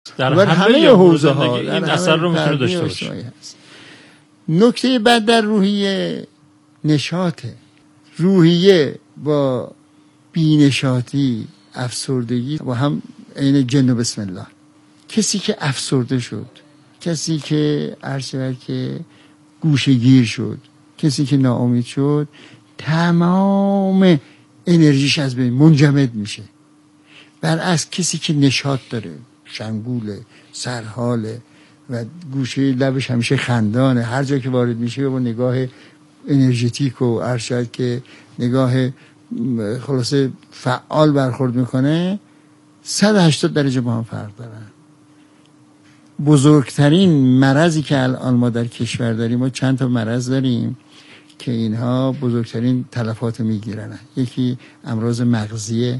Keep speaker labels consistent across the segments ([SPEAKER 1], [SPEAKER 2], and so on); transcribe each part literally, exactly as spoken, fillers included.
[SPEAKER 1] در همه, همه حوزه ها این اثر رو میتونه داشته باشه.
[SPEAKER 2] نکته بعد در روحیه نشاطه. روحیه با بینشاطی، افسردگی با هم عین جن و بسم الله. کسی که افسرده شد، کسی که عرض که گوشه‌گیر شد، کسی که ناامید شد، تمام انرژیش از بین منجمد میشه. برعکس کسی که نشاط داره، شنگوله، سرحاله و گوشه لبش همیشه خندانه، هر جا که وارد میشه با نگاه انرژتیک و ارشد که نگاه خلاصه فعال برخورد میکنه، صد و هشتاد درجه با هم فرق دارن. بزرگترین مرضی که الان ما در کشور داریم، ما چند تا مرض داریم که اینها بزرگترین تلفات میگیرن. یکی امراض مغزیه،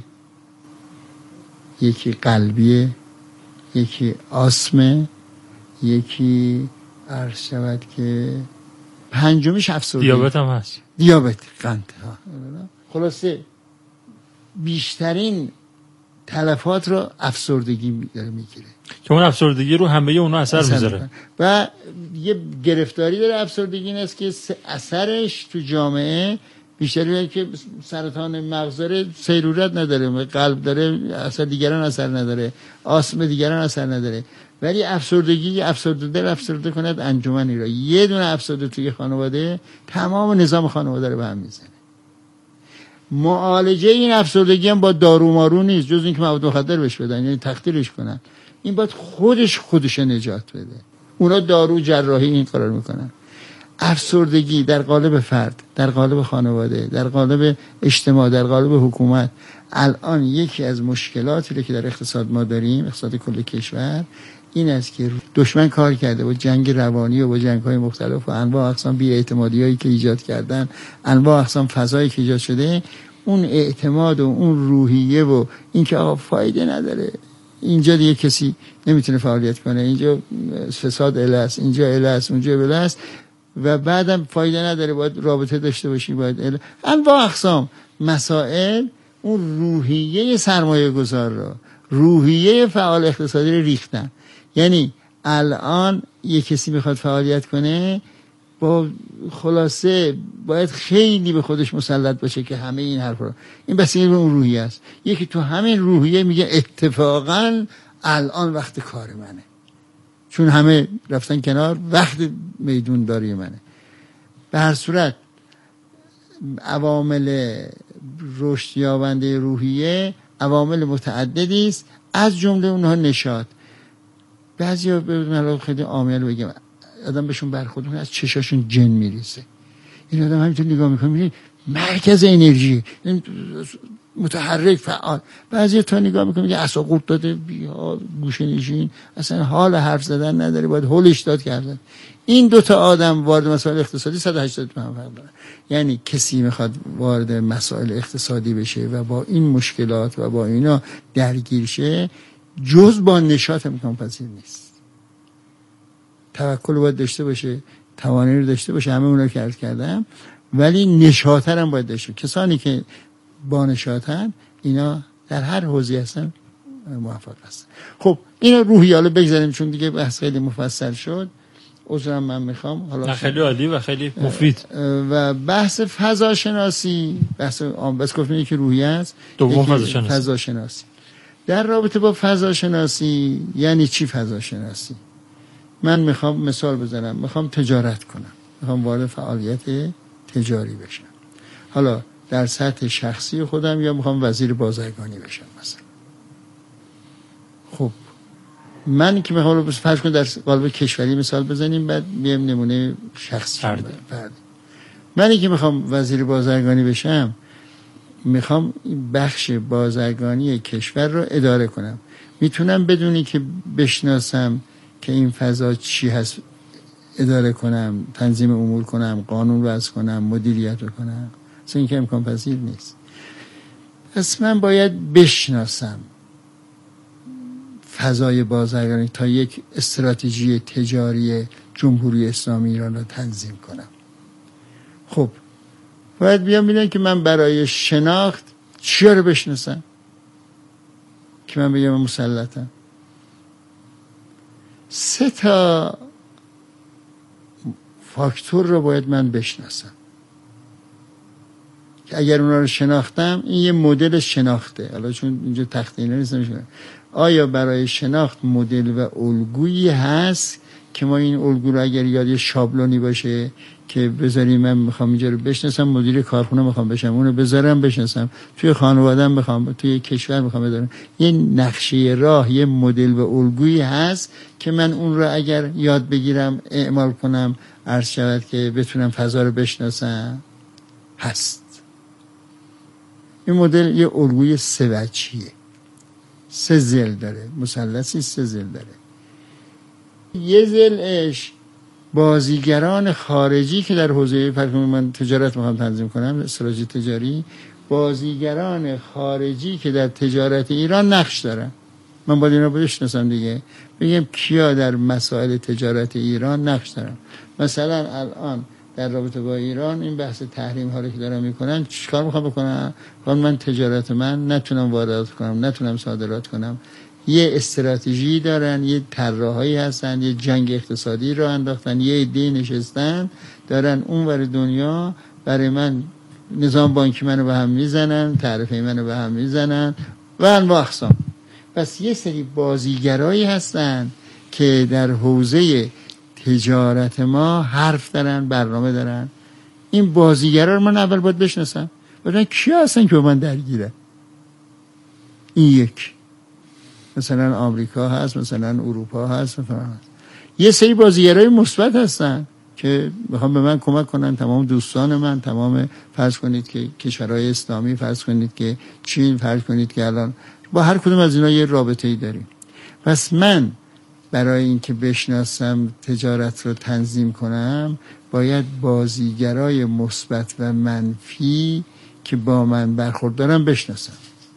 [SPEAKER 2] یکی قلبیه، یکی آسمه، یکی عرض شود که پنجمیش افسردگی،
[SPEAKER 1] دیابت هم هست.
[SPEAKER 2] دیابت، قند ها. خلاصه بیشترین تلفات رو افسردگی داره میگیره
[SPEAKER 1] که اون افسردگی رو همه اونا اثر, اثر میذاره
[SPEAKER 2] و یه گرفتاری داره افسردگی. این است که اثرش تو جامعه بیشتری که سرطان مغز داره سیرورت نداره، قلب داره اثر دیگران اثر نداره، آسم دیگران اثر نداره، ولی افسردگی افسرده دل افسرده کند انجمنی را. یه دونه افسرده توی خانواده تمام نظام خانواده رو به هم میزنه. معالجه این افسردگی هم با دارو مارو نیست، جز اینکه مواد مخدر بهش بدن، یعنی تخدیرش کنن. این باید خودش خودش نجات بده. اونا دارو جراحی این قرار میکنن. افسردگی در قالب فرد، در قالب خانواده، در قالب اجتماع، در قالب حکومت، الان یکی از مشکلاتی که در اقتصاد ما داریم، اقتصاد کل کشور، این است که دشمن کار کرده با جنگ روانی و با جنگ‌های مختلف و انواع اقسام بی‌اعتمادی‌هایی که ایجاد کردن، انواع اقسام فضایی که ایجاد شده، اون اعتماد و اون روحیه و این که آقا فایده نداره، اینجا دیگه کسی نمیتونه فعالیت کنه، اینجا فساد الاست، اینجا الاست، اونجا الاست و بعدم فایده نداره، باید رابطه داشته باشی، باید انواع اقسام مسائل اون روحیه سرمایه گذار را، روحیه فعال اقتصادی رو ریختن. یعنی الان یک کسی میخواد فعالیت کنه، با خلاصه باید خیلی به خودش مسلط باشه که همه این حرف رو، این بس این اون روحیه است. یکی تو همین روحیه میگه اتفاقا الان وقت کار منه، چون همه رفتن کنار، وقت میدون داری منه. به هر صورت عوامل رشد یابنده روحیه عوامل متعددی است، از جمله اونها نشاط. بعضیا به خیلی عامیانه بگم آدم بهشون برخورد میکنه از چشاشون جن میریزه. این آدم همینطور نگاه میکنه میبینی مرکز انرژی متحرک فعال. بعضی تا نگاه میکنه میگه عصا قورت داده، بیا گوشه نشین، اصلا حال حرف زدن نداره، باید هولش داد کردن. این دوتا آدم وارد مسائل اقتصادی صد و هشتاد فرق دارن. یعنی کسی میخواد وارد مسائل اقتصادی بشه و با این مشکلات و با اینا درگیر شه، جز با نشاط امکان پذیر نیست. توکل باید داشته باشه، توانایی رو داشته باشه، همه اونا رو که عرض کردم، ولی نشاطر هم باید داشته. کسانی که با نشاطن اینا در هر حوزه‌ای هستن موفق هستن. خب اینا روحی حالا بگذاریم چون دیگه بحث خیلی مفصل شد، عذرم من میخوام. حالا
[SPEAKER 1] خیلی عالی و خیلی مفید.
[SPEAKER 2] و بحث فضا شناسی، بحث عام بس گفتم که روحی است،
[SPEAKER 1] دوم فضا شناسی.
[SPEAKER 2] فضا شناسی در رابطه با فضا شناسی یعنی چی فضا شناسی؟ من میخوام مثال بزنم، میخوام تجارت کنم، میخوام وارد فعالیت تجاری بشم، حالا در سطح شخصی خودم یا میخوام وزیر بازرگانی بشم مثلا. خب من که میخوام فرض کنم در قالب کشوری مثال بزنیم، بعد بیام نمونه شخصی
[SPEAKER 1] فردی.
[SPEAKER 2] فردی. منی که میخوام وزیر بازرگانی بشم، میخوام بخش بازرگانی کشور رو اداره کنم. میتونم بدونی که بشناسم که این فضا چی هست اداره کنم، تنظیم امور کنم، قانون وضع کنم، مدیریت کنم؟ اصلا این که امکان پذیر نیست. پس من باید بشناسم فضای بازرگانی تا یک استراتژی تجاری جمهوری اسلامی ایران رو تنظیم کنم. خب باید بیام ببینم که من برای شناخت چی رو بشناسم که من بگم مسلطم. سه تا فاکتور رو باید من بشناسم که اگر اونا رو شناختم، این یه مدل شناخته. حالا چون اینجا تخته اینا نیست نمیشه، آیا برای شناخت مدل و الگویی هست که ما این الگو رو اگر یاد یه شابلونی باشه که بذاریم، من میخوام اینجا رو بشناسم، مدیر کارخونه میخوام بشم، اونو بذارم بشناسم، توی خانواده‌ام بخوام، توی کشور میخوام بذارم، یه نقشه راه، یه مدل و الگویی هست که من اون رو اگر یاد بگیرم، اعمال کنم، عرض شود که بتونم فضا رو بشناسم، هست. این مدل یه الگوی سه وجهیه، سه ضلع داره، مثلثی سه ضلع داره. یه ضلعش بازیگران خارجی که در حوزه فرض من تجارت میخوام تنظیم کنم، استراتژی تجاری، بازیگران خارجی که در تجارت ایران نقش دارن، من باید اینا بشناسم دیگه، بگم کیا در مسائل تجارت ایران نقش دارن. مثلا الان در رابطه با ایران این بحث تحریم ها رو که دارن میکنن، چیکار میخوام بکنم؟ من تجارت من نتونم واردات کنم، نتونم صادرات کنم. یه استراتژی دارن، یه طراحایی هستن، یه جنگ اقتصادی رو انداختن، یه ایده نشستن دارن اونور دنیا برای من نظام بانکی منو به هم میزنن، تعرفه منو به هم میزنن و انواع اقسام. پس یه سری بازیگرایی هستن که در حوزه تجارت ما حرف دارن، برنامه دارن. این بازیگرا رو من اول باید بشناسم، ببینم کیا هستن که با من درگیره. این یک، مثلا آمریکا هست، مثلا اروپا هست، مثلا هست. یه سری بازیگرای مثبت هستن که میخوام به من کمک کنن، تمام دوستان من، تمام فرض کنید که کشورهای اسلامی، فرض کنید که چین، فرض کنید که الان با هر کدوم از اینا یه رابطه‌ای داریم. پس من برای اینکه بشناسم تجارت رو تنظیم کنم، باید بازیگرای مثبت و منفی که با من برخورد دارن بشناسم،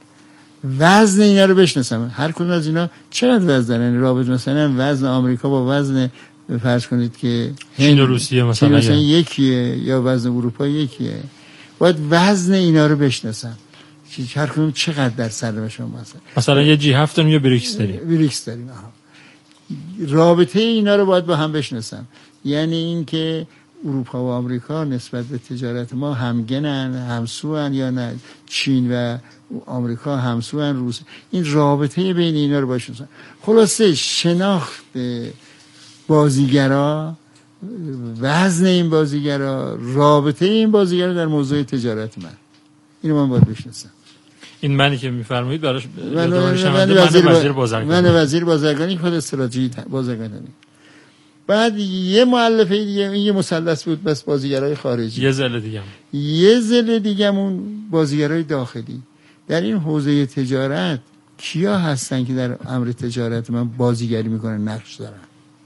[SPEAKER 2] وزن اینا رو بشناسم. هر کدوم از اینا چقدر وزن دارن؟ رابط مثلا وزن آمریکا با وزن فرض کنید که
[SPEAKER 1] چین و روسیه مثلا,
[SPEAKER 2] مثلا یکیه، یا وزن اروپا یکیه. باید وزن اینا رو بشناسم، هر کدوم چقدر در سر شما مثلا.
[SPEAKER 1] مثلا یه جی هفت داریم یا بریکس داریم.
[SPEAKER 2] بریکس داریم. آها. رابطه اینا رو باید با هم بشناسم. یعنی این که اروپا و آمریکا نسبت به تجارت ما همگنن، همسوان یا نه، چین و آمریکا همسوان، روس، این رابطه بین اینا رو بشناسم. خلاصه شناخت بازیگرا، وزن این بازیگرا، رابطه این بازیگرا در موضوع تجارت من، اینو من باید بشناسم.
[SPEAKER 1] این منی که میفرمایید براش
[SPEAKER 2] من, من وزیر, وزیر بازرگانی، من وزیر بازرگانی خود استراتژی بازرگانی. بعد یه مؤلفه دیگه، این یه مثلث بود، بس بازیگرای خارجی.
[SPEAKER 1] یه ضلع دیگه
[SPEAKER 2] یه ضلع دیگه‌مون بازیگرای داخلی. در این حوزه تجارت کیا هستن که در امر تجارت من بازیگری میکنن، نقش دارن؟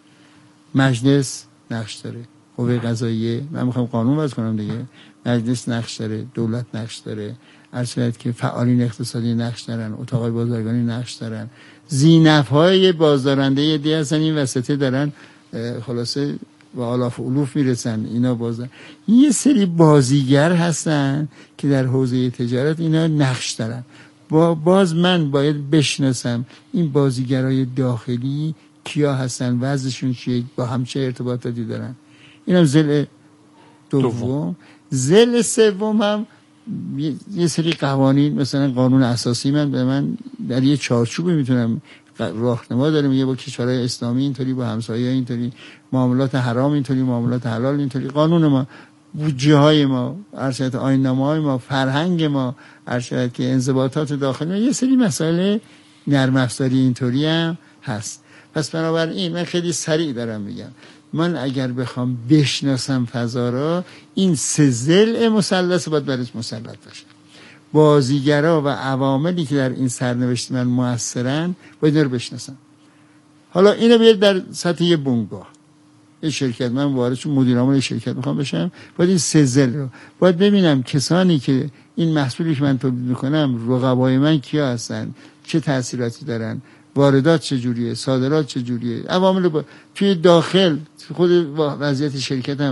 [SPEAKER 2] مجلس نقش داره، قوه قضاییه، من میخوام قانون وضع کنم دیگه، مجلس نقش داره، دولت نقش داره، ارشد که فعالین اقتصادی نقش دارن، اتاق بازرگانی نقش دارن، ذی‌نفع‌های بازدارنده دی هستن، این وسطه دارن خلاصه و آلاف الوف میرسن اینا. بازار یه سری بازیگر هستن که در حوزه تجارت اینا نقش دارن. با باز من باید بشناسم این بازیگرای داخلی کیا هستن، وضعشون چیه، با هم چه ارتباطاتی دارن. اینم ضلع دوم. ضلع سوم هم یه سری قوانین، مثلا قانون اساسی من به من در یه چارچوبی میتونم راهنما داره، میگه با کشورهای اسلامی اینطوری، با همسایه‌ها اینطوری، معاملات حرام اینطوری، معاملات حلال اینطوری، قانون ما، بودجه های ما، ارشد آیین‌نامه‌های ما، فرهنگ ما، ارشد که انضباطات داخلی ما، یه سری مسائل نرم افزاری اینطوری هم هست. پس بنابراین من خیلی سریع دارم میگم، من اگر بخوام بشناسم فضا را، این سه ضلع مثلث باید برش مسلط باشه. بازیگرا و عواملی که در این سرنوشت من موثرن باید اینا رو بشناسم. حالا اینو بیاد در سطح یه بنگاه، یه شرکت، من وارد چون مدیر عامل شرکت میخوام بشم، باید این سه ضلع رو باید ببینم کسانی که این محصولی که من تولید میکنم، رقبای من کیا هستن، چه تأثیراتی دارن، واردات چجوریه، صادرات چجوریه، عوامل با... توی داخل خود وضعیت شرکتم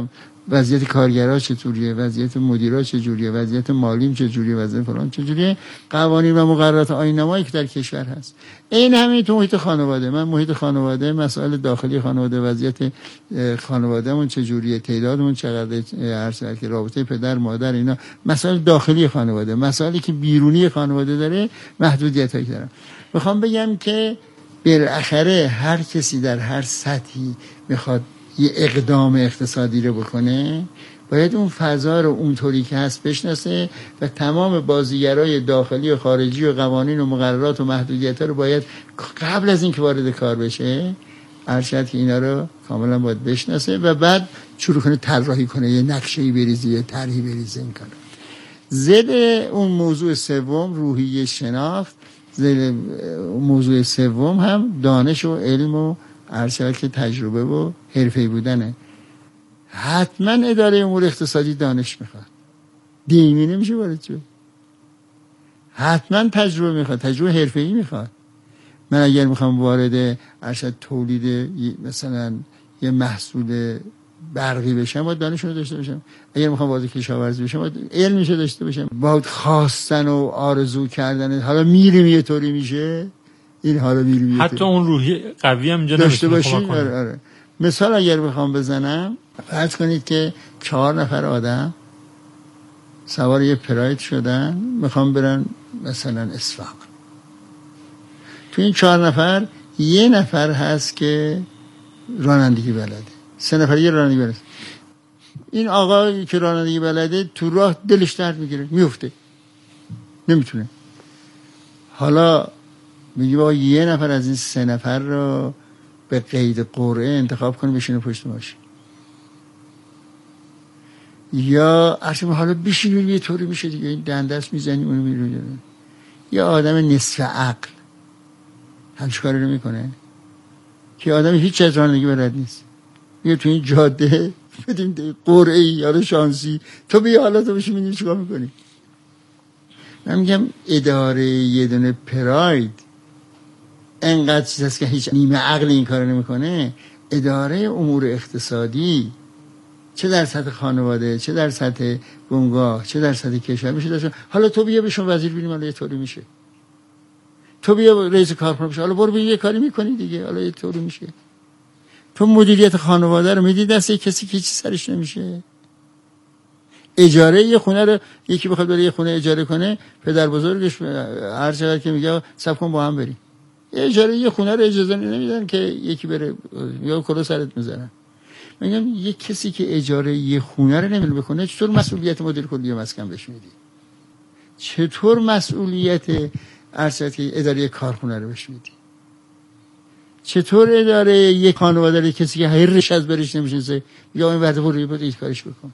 [SPEAKER 2] وضعیت کارگرها چطوریه، وضعیت مدیرا چجوریه، وضعیت مالیم چجوریه، وضعیت فلان چجوریه، قوانین و مقررات آیین‌نمایی که در کشور هست. این همین تو محیط خانواده، من محیط خانواده، مسائل داخلی خانواده، وضعیت خانوادهمون چجوریه، تعدادمون چقدر، هر چقدر که رابطه پدر مادر، اینا مسائل داخلی خانواده. مسائلی که بیرونی خانواده داره محدودیتایی داره. میخوام بگم که بالاخره هر کسی در هر سطحی میخواد یه اقدام اقتصادی رو بکنه، باید اون فضا رو اونطوری که هست بشناسه و تمام بازیگرای داخلی و خارجی و قوانین و مقررات و محدودیت‌ها رو باید قبل از اینکه وارد کار بشه ارشد که اینا رو کاملا باید بشناسه و بعد شروع کنه طراحی کنه، یه نقشه‌ای بریزه، یه طرحی بریزه. این کارو ضد اون موضوع سوم روحیه شناخت، ضد موضوع سوم هم دانش و علم و ارشد که تجربه و حرفه‌ای بودنه. حتما اداره امور اقتصادی دانش میخواد، دیمی نمیشه وارد شد. حتما تجربه میخواد، تجربه حرفه‌ای میخواد. من اگر میخوام وارد ارشد تولید مثلا یه محصول برقی بشم باید دانش رو داشته باشم. اگر میخوام وارد کشاورزی بشم باید علمش رو داشته باشم. باید خواستن و آرزو کردن حالا میریم یه طوری میشه، این حالا میریم
[SPEAKER 1] حتی اون روحی قوی هم اینجا
[SPEAKER 2] داشته باشی. آره آره. مثال اگر بخوام بزنم، فرض کنید که چهار نفر آدم سوار یه پراید شدن میخوام برن مثلا اصفهان. تو این چهار نفر یه نفر هست که رانندگی بلده، سه نفر یه رانندگی بلده. این آقا که رانندگی بلده تو راه دلش درد میگیره، میفته، نمیتونه. حالا میگه با یه نفر از این سه نفر رو به قید قرعه انتخاب کنه بشینه پشت ماشین، یا اصلا حالا بشینیم یه طوری میشه دیگه، این دندست میزنیم اونو میرونه. یا آدم نصف عقل همچه کاری رو میکنه که آدم هیچ از رانندگی بلد نیست، میگه تو این جاده بدیم قرعه یا شانسی تو بیا حالا تو بشی میدیم چیکار میکنی. من میگم اداره یه دونه پراید انقدر چیز هست که هیچ نیمه عقل این کار نمیکنه. اداره امور اقتصادی چه در سطح خانواده، چه در سطح بنگاه، چه در سطح کشور میشه داشت. حالا تو بیا بشون وزیر بینیم، حالا یه طوری میشه. تو بیا رئیس کارخونه بشه، حالا برو بیا یه کاری میکنی دیگه، حالا یه طوری میشه. تو مدیریت خانواده رو میدی دست کسی که هیچ سرش نمیشه. اجاره یه خونه رو یکی بخواد بره یه خونه اجاره کنه، پدر بزرگش هر چقدر که میگه صبر کن با هم بریم. اجاره یه خونه رو اجازه نمیدن که یکی بره، یا کلو سرت میذارن. میگم یه کسی که اجاره یه خونه رو نمیل بکنه چطور مسئولیت مدیر کلی مسکن بهش میدی؟ چطور مسئولیت ارشد اداره کارخونه رو بهش میدی؟ چطور اداره یک خانواده رو کسی که هرش از برش نمیشناسه یا این وقت برو بود این کارش بکن؟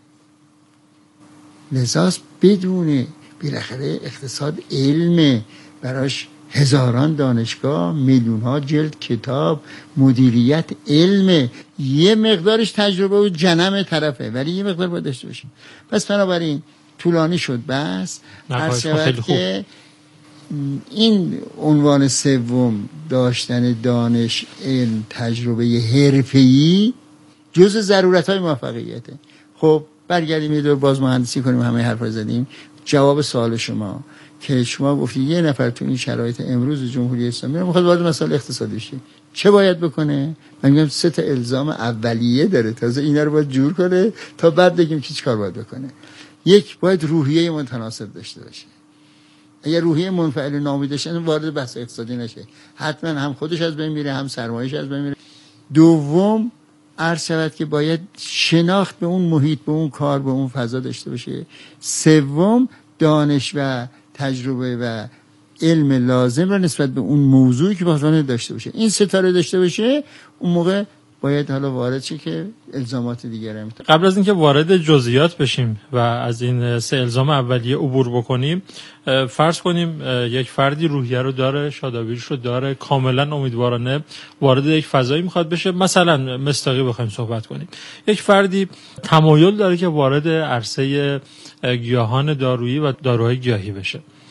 [SPEAKER 2] لذاست بدونه بالاخره اقتصاد علمه، براش هزاران دانشگاه، میلیون ها جلد کتاب، مدیریت علمه، یه مقدارش تجربه و جنم طرفه ولی یه مقدار باید داشته باشه. پس بنابراین طولانی شد بس هر شود که این عنوان سوم داشتن دانش، علم، تجربه حرفه‌ای جزء ضرورت‌های موفقیته. خب برگردیم یه دور باز مهندسی کنیم، همه حرفا زدیم. جواب سوال شما که شما گفتید یه نفر تو این شرایط امروز جمهوری اسلامی میخواد وارد مسائل اقتصادی شه، چه باید بکنه؟ من میگم سه تا الزام اولیه داره، تازه اینا رو باید جور کنه تا بعد بگیم که چیکار باید بکنه. یک، باید روحیه متناسب داشته باشه. اگر روحیه منفعل ناامید داشته وارد بحث اقتصادی نشه، حتما هم خودش از بین میره هم سرمایه‌اش از بین میره. دوم، عرض شود که باید شناخت به اون محیط، به اون کار، به اون فضا داشته باشه. سوم، دانش و تجربه و علم لازم را نسبت به اون موضوعی که بخواد داشته باشه. این ستاره داشته باشه، اون موقع باید حالا وارد شه که الزامات دیگر هم.
[SPEAKER 1] قبل از اینکه وارد جزئیات بشیم و از این سه الزام اولیه عبور بکنیم، فرض کنیم یک فردی روحیه رو داره، شادابیش رو داره، کاملا امیدوارانه وارد یک فضایی میخواد بشه، مثلا مصداقی بخوایم صحبت کنیم. یک فردی تمایل داره که وارد عرصه گیاهان دارویی و داروهای گیاهی بشه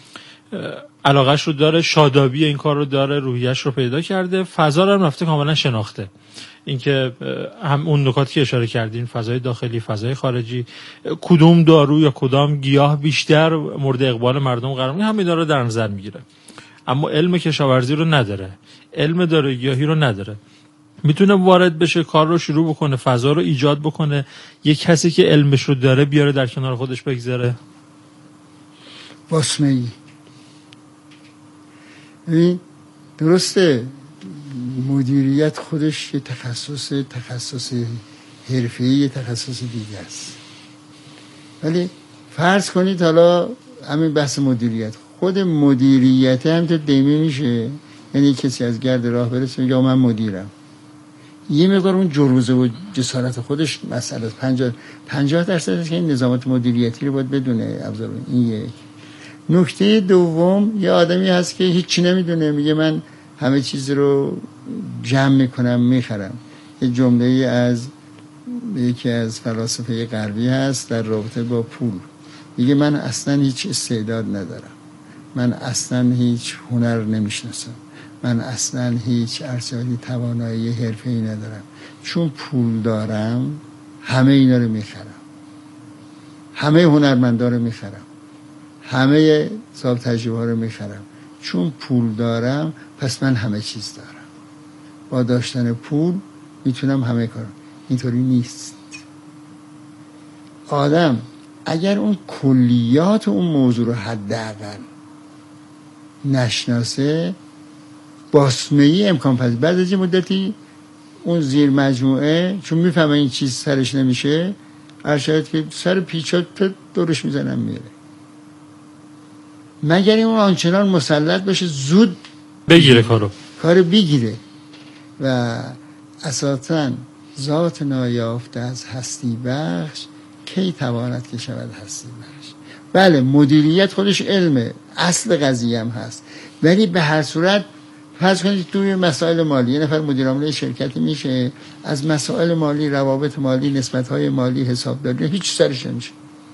[SPEAKER 1] علاقهش رو داره، شادابی این کار رو داره، روحیش رو پیدا کرده، فضا رو هم رفته کاملا شناخته. اینکه هم اون نکاتی که اشاره کردین، فضای داخلی، فضای خارجی، کدوم دارو یا کدام گیاه بیشتر مورد اقبال مردم قرار میگیره، همین داره در نظر میگیره. اما علم کشاورزی رو نداره، علم داره گیاهی رو نداره. میتونه وارد بشه، کار رو شروع بکنه، فضا رو ایجاد بکنه، یک کسی که علمش رو داره بیاره در کنار خودش بگذاره.
[SPEAKER 2] باسمه‌ای این درسته، مدیریت خودش یه تخصص تخصص حرفه‌ای، تخصص دیگه است. ولی فرض کنید حالا همین بحث مدیریت، خود مدیریت هم تو دیمه میشه، یعنی کسی از گرد راه برسه میگه من مدیرم، یه مقدار اون جروزه و جسارت خودش مسئله پنجاه پنجاه درصد است که این نظامات مدیریتی رو باید بدونه ابزار. این یک. نکته دوم، یه آدمی هست که هیچی نمیدونه، میگه من همه چیز رو جمع میکنم میخرم. یه جمله از یکی از فلاسفه غربی هست در رابطه با پول، میگه من اصلا هیچ استعداد ندارم، من اصلا هیچ هنر نمیشناسم، من اصلا هیچ ارزیابی توانایی حرفه‌ای ندارم، چون پول دارم همه اینا رو میخرم، همه هنرمندا رو میخرم، همه صاحب تجربه رو میخرم، چون پول دارم پس من همه چیز دارم، با داشتن پول میتونم همه کارم. اینطوری نیست. آدم اگر اون کلیات اون موضوع رو حداقل نشناسه، باسمه‌ای امکان پذیر. بعد از یه مدتی اون زیر مجموعه چون میفهمه این چیز سرش نمیشه، ارشد که سر پیچات دورش میزنم میره، مگر این اون آنچنان مسلط بشه زود
[SPEAKER 1] بگیره کارو
[SPEAKER 2] کار بگیره. و اساساً ذات نایافته از هستی بخش کی تواند که شود هستی بخش. بله مدیریت خودش علمه، اصل قضیه هم هست، ولی به هر صورت فرض کنید توی مسائل مالی یه نفر مدیر عامل شرکتی میشه، از مسائل مالی، روابط مالی، نسبت‌های مالی، حسابداری هیچ سرش نمیشه.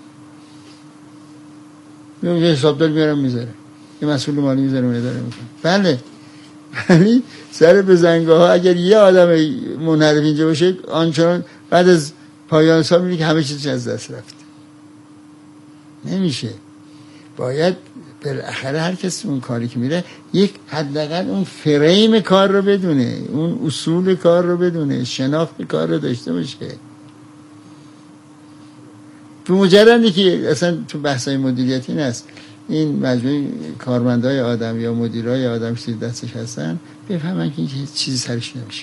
[SPEAKER 2] یه حسابدار میارم میذاره، یه مسئول مالی میذاره اون اداره میکنه. بله ولی سر بزنگاه ها اگر یه آدم منحرف اینجا باشه، آنچنان بعد از پایان سال میبینی که همه چیزش از دست رفته. نمیشه. باید بالاخره هر کسی اون کاری که میره یک حداقل اون فریم کار رو بدونه، اون اصول کار رو بدونه، شناخت کار رو داشته باشه. تو مجردی که اصلا تو بحثای مدیریتی نیست، این مجموعه کارمندای آدم یا مدیرای آدم که دستش هستن بفهمن که این چیزی سرش نمیشه.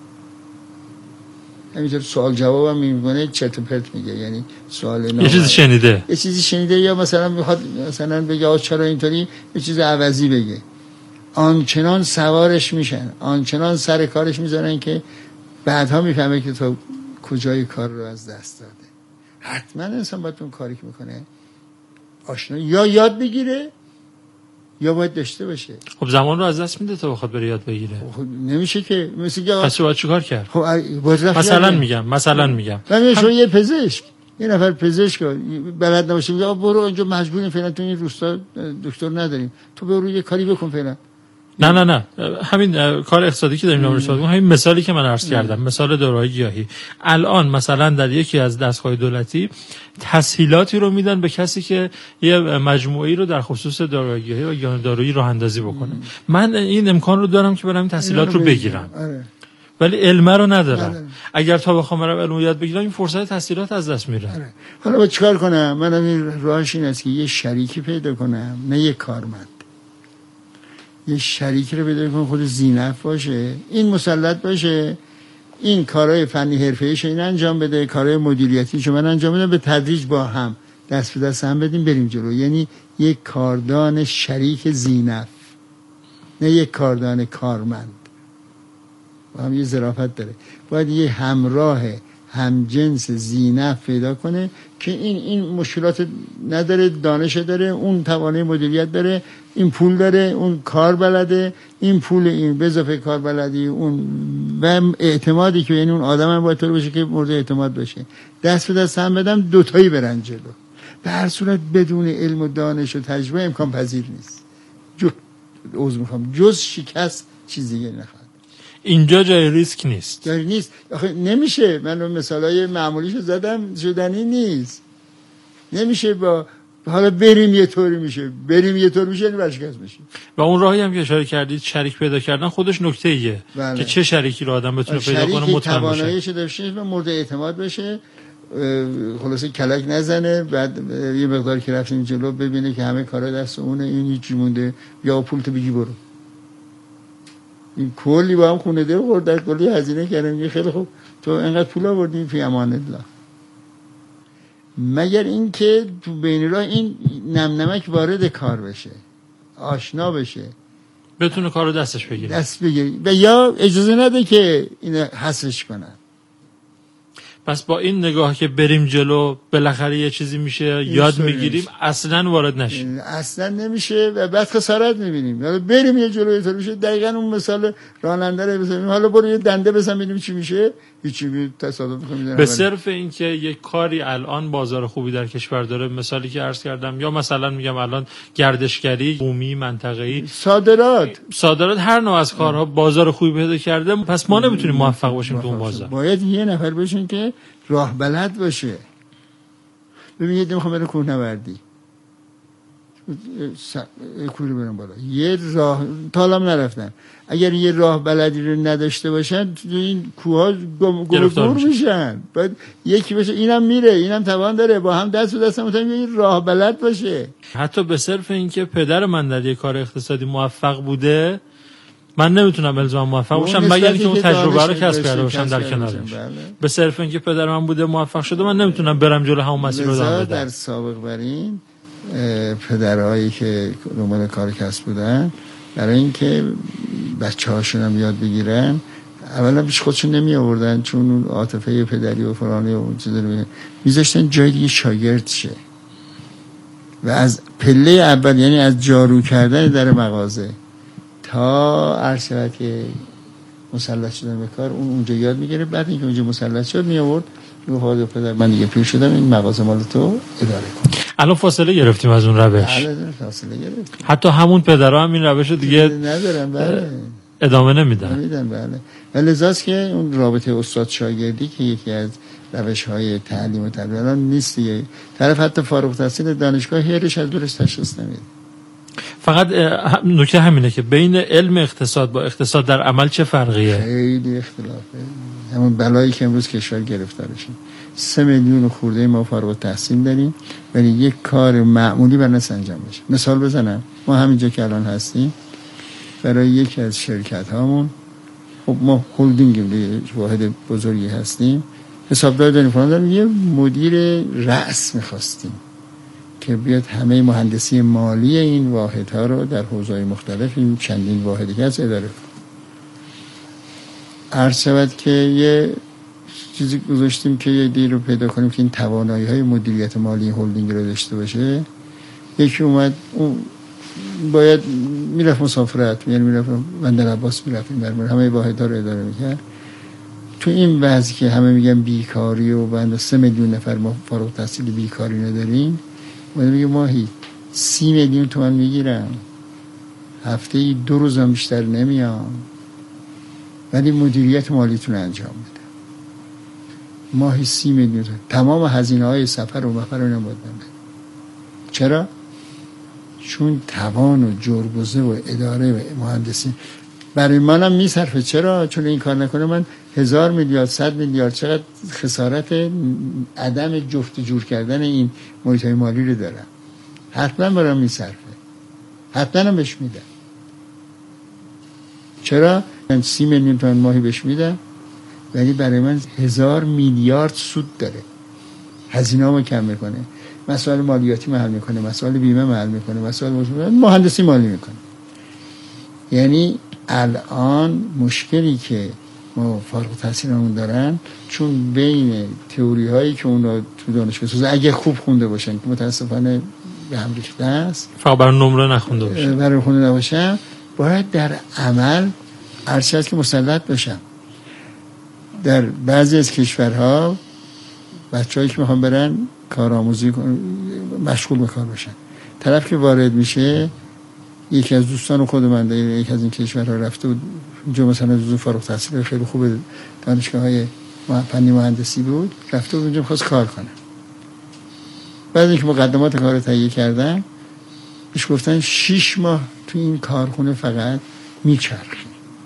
[SPEAKER 2] همینطور سوال جواب هم میکنه، چرت و پرت میگه، یعنی سوال نامه.
[SPEAKER 1] یه چیزی شنیده
[SPEAKER 2] یه چیزی شنیده یا مثلا میخواد مثلا بگه آ چرا اینطوری، یه چیز عوضی بگه. آنچنان سوارش میشن، آنچنان سر کارش میذارن که بعدها میفهمه که تو کجای کار رو از دست داده. حتما انسان باید اون کاری که میکنه آشنا یا یاد بگیره یا باید داشته باشه.
[SPEAKER 1] خب زمان رو از دست میده تا بخواد بره یاد بگیره.
[SPEAKER 2] خب نمیشه که مثل که
[SPEAKER 1] پس باید چیکار کرد؟
[SPEAKER 2] خب
[SPEAKER 1] مثلا میگم مثلا میگم
[SPEAKER 2] من شما یه پزشک، یه نفر پزشک بلد نباشه میگه برو اونجا مجبوریم فعلا تو این روستا دکتر نداریم، تو برو یه کاری بکن فعلا.
[SPEAKER 1] نه نه نه همین کار اقتصادی که داریم نامش می‌کنیم، همین مثالی که من عرض کردم، مثال داروهای گیاهی. الان مثلا در یکی از دستگاه دولتی تسهیلاتی رو میدن به کسی که یه مجموعه‌ای رو در خصوص داروهای گیاهی و دارویی راه اندازی بکنه. من این امکان رو دارم که برم این تسهیلات رو بگیرم. آره. ولی علم رو ندارم. آره. اگر تا بخوام برم علم یاد بگیرم این فرصت تسهیلات از دست میره. آره.
[SPEAKER 2] حالا با چیکار کنم؟ من این راهش این است که یه شریکی پیدا کنم، نه یه کارمند. یه شریکی رو پیدا کنم خود زینف باشه، این مسلط باشه، این کارهای فنی حرفه‌ایش این انجام بده، کارهای مدیریتی که من انجام بدم، به تدریج با هم دست به دست هم بدیم بریم جلو. یعنی یک کاردان شریک زینف، نه یک کاردان کارمند. با هم یه ظرافت داره. باید یه همراه همجنس زینف پیدا کنه که این این مشکلات نداره، دانش داره، اون توانایی مدیریت داره، این پول داره، اون کار بلده، این پول این به اضافه کار بلدی، اون و اعتمادی که یعنی اون آدم هم باید طور باشه که مورد اعتماد باشه. دست به دست هم بدم دوتایی برن جلو. به هر صورت بدون علم و دانش و تجربه امکان پذیر نیست. عذر میخوام، جز شکست چیزی دیگه نخواهد.
[SPEAKER 1] اینجا جای ریسک نیست.
[SPEAKER 2] جای نیست. آخه نمیشه، من اون مثالای معمولیشو زدم، شدنی نیست. نمیشه با حالا بریم یه طوری میشه، بریم یه طور میشه، یعنی ورشکست میشه.
[SPEAKER 1] و اون راهی هم که اشاره کردید شریک پیدا کردن خودش نکته ایه
[SPEAKER 2] بله.
[SPEAKER 1] که چه شریکی رو آدم بتونه پیدا کنه، مطمئن باشه
[SPEAKER 2] تواناییش داشته و مورد اعتماد بشه، خلاصه کلک نزنه، بعد یه مقدار که رفتیم جلو ببینه که همه کارا دست اونه، این هیچی مونده، یا پولتو بگی برو. این کلی با هم خونه دل خوردن، کلی هزینه کردن، خیلی خوب تو اینقدر پول آوردی، فی امان الله. مگر اینکه تو بین راه این نم نمک وارد کار بشه، آشنا بشه،
[SPEAKER 1] بتونه کارو دستش بگیره،
[SPEAKER 2] دست بگیره، و یا اجازه نده که اینو حذفش کنن.
[SPEAKER 1] پس با این نگاه که بریم جلو بالاخره یه چیزی میشه، یاد میگیریم، اصلا وارد نشیم.
[SPEAKER 2] اصلا نمیشه و بعد خسارت میبینیم. حالا بریم یه جلو اینطور میشه. دقیقاً اون مثال راننده رو بزنیم، حالا برو یه دنده بزن ببینیم چی میشه، هیچی تصادف میکنه.
[SPEAKER 1] به صرف اینکه یک کاری الان بازار خوبی در کشور داره، مثالی که عرض کردم، یا مثلا میگم الان گردشگری قومی منطقه‌ای،
[SPEAKER 2] صادرات
[SPEAKER 1] صادرات هر نوع از کارها بازار خوبی پیدا کرده، پس ما نمیتونیم موفق باشیم تو اون بازار.
[SPEAKER 2] باید یه نفر باشین که راه بلد باشه. ببینید میخوام برم کوهنوردی، کوری برم بالا، یه راه تا الان نرفتم، اگر یه راه بلدی رو نداشته باشن تو این کوها گم میشن. بعد یکی باشه اینم میره اینم توان داره، با هم دست به دست هم این راه بلد باشه.
[SPEAKER 1] حتی به صرف اینکه پدر من در یک کار اقتصادی موفق بوده، من نمیتونم الزام موفق باشم مگر اینکه اون تجربه رو کسب کرده باشم در کنارش. به صرف اینکه پدر من بوده موفق شده، من نمیتونم برم جلو همون مسیر رو ادامه بدم.
[SPEAKER 2] در سابق برین پدرهایی که دنبال کار کسب بودن، برای اینکه بچه‌هاشون هم یاد بگیرن، اولا پیش خودشون نمی آوردن، چون اون عاطفه پدری و فلانی و اون چیزا رو میذاشتن جای دیگه شاگرد شه، و از پله اول، یعنی از جارو کردن در مغازه تا عرض شود که مسلط شدن به کار، اون اونجا یاد میگیره. بعد اینکه اونجا مسلط شد می آورد رو حاضر پدر من دیگه پیر شدم، این مغازه مال تو اداره کن.
[SPEAKER 1] الان فاصله گرفتیم از اون روش.
[SPEAKER 2] بله فاصله گرفتیم.
[SPEAKER 1] حتی همون پدرها هم این روش دیگه
[SPEAKER 2] ندارن، بله
[SPEAKER 1] ادامه نمیدن.
[SPEAKER 2] نمیدن بله. ولذاست که اون رابطه استاد شاگردی که یکی از روش‌های تعلیم و تربیت الان نیست دیگه. طرف حتی فارغ التحصیل دانشگاه هرش از دورش تشخیص نمیده.
[SPEAKER 1] فقط نکته همینه که بین علم اقتصاد با اقتصاد در عمل چه فرقیه؟
[SPEAKER 2] خیلی اختلافه. همون بلایی که امروز کشور گرفتارشه. سه میلیون خورده ما فارغ التحصیل داریم، ولی یک کار معمولی بر نس انجام بشه. مثال بزنم، ما همینجا که الان هستیم برای یکی از شرکت هامون، خب ما هولدینگ واحد بزرگی هستیم، حسابدار داریم فلان داریم، یه مدیر رأس می‌خواستیم که بیاد همه مهندسی مالی این واحدها رو در حوزه‌های مختلف، این چندین واحدی که از اداره کنه. عرض شود که یه چیزی گذاشتیم که یه دی رو پیدا کنیم که این توانایی‌های مدیریت مالی هولدینگ رو داشته باشه. یکی اومد، اون باید میرفت مسافرت، یعنی میرفت بندر عباس، میرفت برمون همه واحدها رو اداره میکرد. تو این وضع که همه میگن بیکاری و بنده سه میلیون نفر ما فارغ التحصیل بیکاری نداریم، من میگم ماهی سی میلیون تومان میگیرم، هفته ای دو روز هم بیشتر نمیام، ولی مدیریت مالیتون انجام میده. ماهی سی میلیون تومان. تمام هزینه های سفر و مفر رو نباید بده. چرا؟ چون توان و جربوزه و اداره و مهندسی برای منم میصرفه. چرا؟ چون این کار نکنه من هزار میلیارد صد میلیارد چقدر خسارت عدم جفت جور کردن این محیط های مالی رو دارم. حتما برام میصرفه، حتما هم بهش میدم. چرا؟ من سی میلیون تومان ماهی بهش میدم، ولی برای من هزار میلیارد سود داره. هزینه رو کم میکنه، مسائل مالیاتی حل میکنه، مسائل بیمه حل میکنه، مسائل مهندسی مالی میکنه. یعنی الان مشکلی که ما فارغ التحصیلمون دارن، چون بین تئوری هایی که اونا تو دانشگاه سوزه اگه خوب خونده باشن که متاسفانه به هم ریخته است،
[SPEAKER 1] فقط برای نمره نخونده باشن،
[SPEAKER 2] برای خونده نباشن، باید در عمل ارشد است که مسلط باشن. در بعضی از کشورها بچه‌هایی که میخوان برن کارآموزی مشغول به کار باشن، طرف که وارد میشه یکی از دوستان خود من در یکی از این کشورها رفته بود اونجا، مثلا جزو فارغ التحصیل خیلی خوب دانشگاه‌های فنی مهندسی بود، رفته بود اونجا خواست کار کنه. بعد اینکه مقدمات کار رو تهیه کردن بهش گفتن شش ماه تو این کارخونه فقط میچرخی.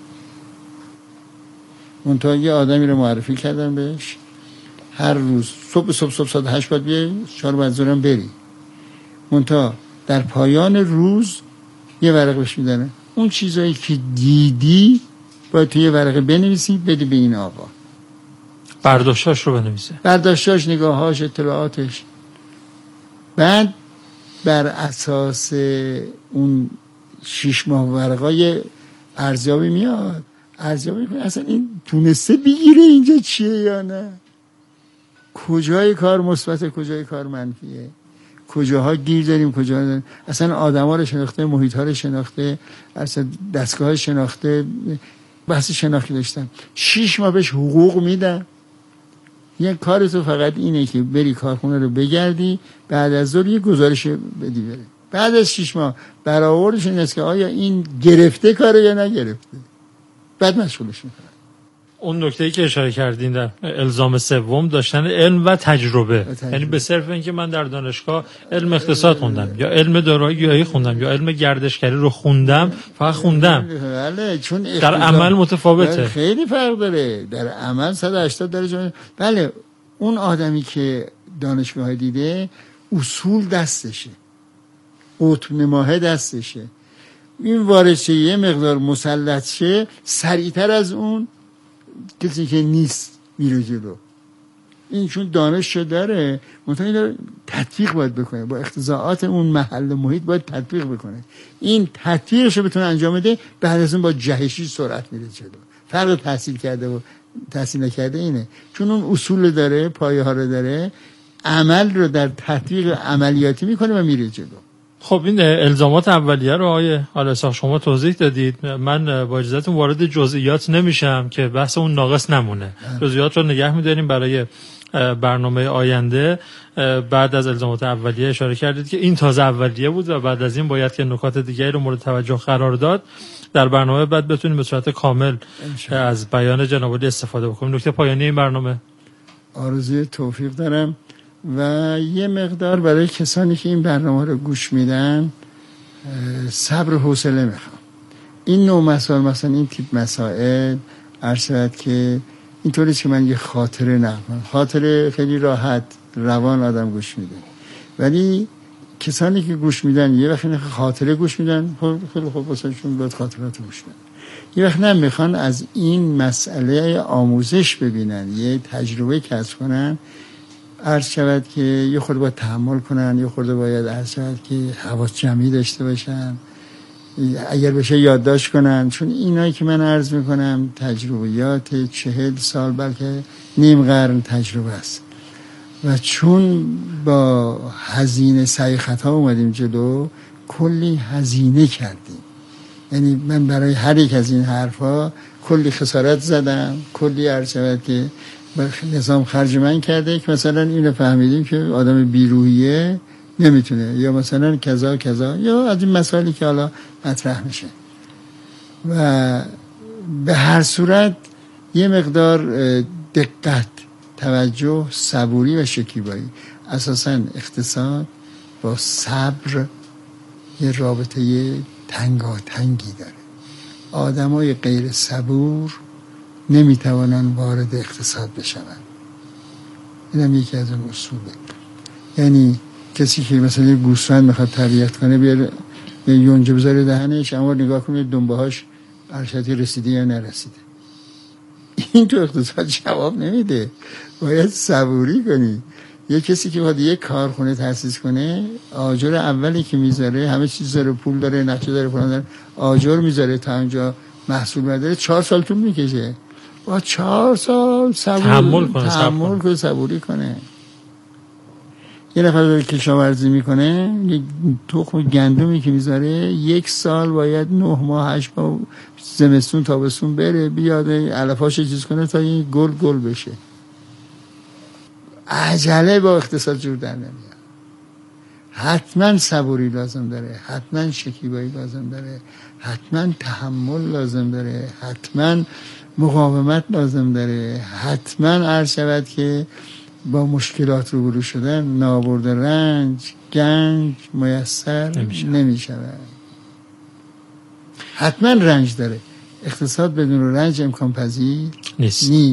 [SPEAKER 2] منتها یه آدمی رو معرفی کردن بهش، هر روز صبح صبح صبح ساعت هشت باید بیای، چهار بعد ظهرم بری. منتها در پایان روز یه ورقه بهش میدن، اون چیزایی که دیدی باید توی یه ورقه بنویسی بدی به این آقا.
[SPEAKER 1] برداشتاش رو بنویسه،
[SPEAKER 2] برداشتاش، نگاهاش، اطلاعاتش. بعد بر اساس اون شش ماه ورقای ارزیابی میاد، ارزیابی میکنه اصلا این تونسته بگیره اینجا چیه یا نه، کجای کار مثبت، کجای کار منفیه، کجاها گیر داریم، کجاها داریم. اصلا آدما رو شناخته، محیط ها رو شناخته، اصلا دستگاه ها شناخته، بحث شناختی داشتم. شش ماه بهش حقوق میدن. یه کار تو فقط اینه که بری کارخونه رو بگردی، بعد از ظهر یه گزارش بدی بره. بعد از شش ماه برآوردش این است که آیا این گرفته کاره یا نگرفته، بعد مشغولش میکنن.
[SPEAKER 1] اون نکته‌ای که اشاره کردین در الزام سوم داشتن علم و تجربه، یعنی به صرف اینکه من در دانشگاه علم اقتصاد خوندم یا علم دارایی گیاهی خوندم یا علم گردشگری رو خوندم، فقط خوندم.
[SPEAKER 2] بله، چون
[SPEAKER 1] در عمل متفاوته،
[SPEAKER 2] خیلی فرق داره. در عمل صد و هشتاد درجه. بله، اون آدمی که دانشگاه دیده اصول دستشه، قطب نماه دستشه، این وارشه یه مقدار مسلط شه سریعتر از اون کسی که نیست میره جلو. این چون دانششو داره، منتها داره تطبیق باید بکنه، با اقتضاعات اون محل محیط باید تطبیق بکنه. این تطبیقشو بتونه انجام بده، بعد از اون با جهشی سرعت میره جلو. فرق تحصیل کرده و تحصیل نکرده اینه، چون اون اصول داره، پایه ها رو داره، عمل رو در تطبیق عملیاتی میکنه و میره جلو.
[SPEAKER 1] خب این الزامات اولیه رو آقای آل‌اسحاق شما توضیح دادید. من با اجازهتون وارد جزئیات نمیشم که بحث اون ناقص نمونه. جزئیات رو نگه میداریم برای برنامه آینده. بعد از الزامات اولیه اشاره کردید که این تازه اولیه بود و بعد از این باید که نکات دیگری رو مورد توجه قرار داد. در برنامه بعد بتونیم به صورت کامل از بیان جناب عالی استفاده بکنیم. نکته پایانی این برنامه،
[SPEAKER 2] آرزوی توفیق دارم و یه مقدار برای کسانی که این برنامه رو گوش میدن صبر و حوصله میخوام. این نوع مسائل، مثلا این تیپ مسائل، عرض شود که اینطوری که من یه خاطره نکنم، خاطره خیلی راحت روان آدم گوش میده، ولی کسانی که گوش میدن یه وقت خاطره گوش میدن، خیلی خوب واسهشون باید خاطرات گوش میدن، یه وقت نه میخوان از این مسئله آموزش ببینن، یه تجربه کسب کنن. عرض شود که یه خورده باید تحمل کنن، یه خورده باید عرض شود که حواس جمعی داشته باشن، اگر بشه یادداشت کنن، چون اینایی که من عرض میکنم تجربیات چهل سال بلکه نیم قرن تجربه است و چون با هزینه سعی خطا اومدیم جلو، کلی هزینه کردیم. یعنی من برای هر یک از این حرفا کلی خسارت زدم، کلی عرض شود که نظام خرج من کرده که مثلا اینو فهمیدیم که آدم بیروحیه نمیتونه، یا مثلا کذا کذا، یا از این مسائلی که حالا مطرح میشه. و به هر صورت یه مقدار دقت، توجه، صبوری و شکیبایی. اساسا اقتصاد با صبر یه رابطه تنگاتنگی داره. آدمای غیر صبور نمیتوانن وارد اقتصاد بشن. اینم یکی از اون اصوله. یعنی کسی که مثلا یه گوسفند میخواد تربیت کنه، بیاره یه یونجه بذاره دهنش، اما نگاه کنه دنبه‌هاش ارشدی رسیده یا نرسیده. این تو اقتصاد جواب نمیده. باید صبوری کنی. یه کسی که باید یه کارخونه تأسیس کنه، آجر اولی که میذاره، همه چیز داره، پول داره، نقشه داره، پول داره، آجر میذاره تا اونجا محصول نداره، چهار سال طول میکشه. با چهار سال صبور
[SPEAKER 1] تحمل کنه،
[SPEAKER 2] تحمل کنه، صبوری کنه. یه نفر داره کشاورزی میکنه، یک تخم گندمی که میذاره یک سال باید نه ماه هشت ماه زمستون تابستون بره بیاد علفاش چیز کنه تا این گل گل بشه. عجله با اقتصاد جور در نمیاد. حتما صبوری لازم داره، حتما شکیبایی لازم داره، حتما تحمل لازم داره، حتما مقاومت لازم داره، حتما عرض شود که با مشکلات روبرو شدن نابرد رنج گنج میسر نمی شود. حتما رنج داره. اقتصاد بدون رنج امکان پذیر نیست.